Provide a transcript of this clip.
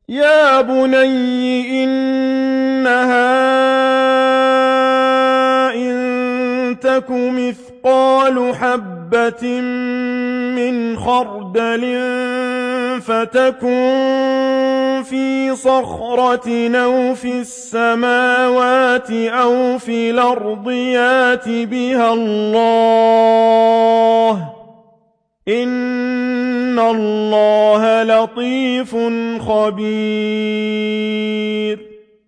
يَا بُنَيَّ إِنَّهَا إِن تَكُ مِثْقَالُ حَبَّةٍ مِّنْ خَرْدَلٍ فَتَكُن فِي صَخْرَةٍ أَوْ فِي السَّمَاوَاتِ أَوْ فِي الْأَرْضِ يَأْتِ بِهَا اللَّهُ ۚ إِنَّ اللَّهَ لَطِيفٌ خَبِيرٌ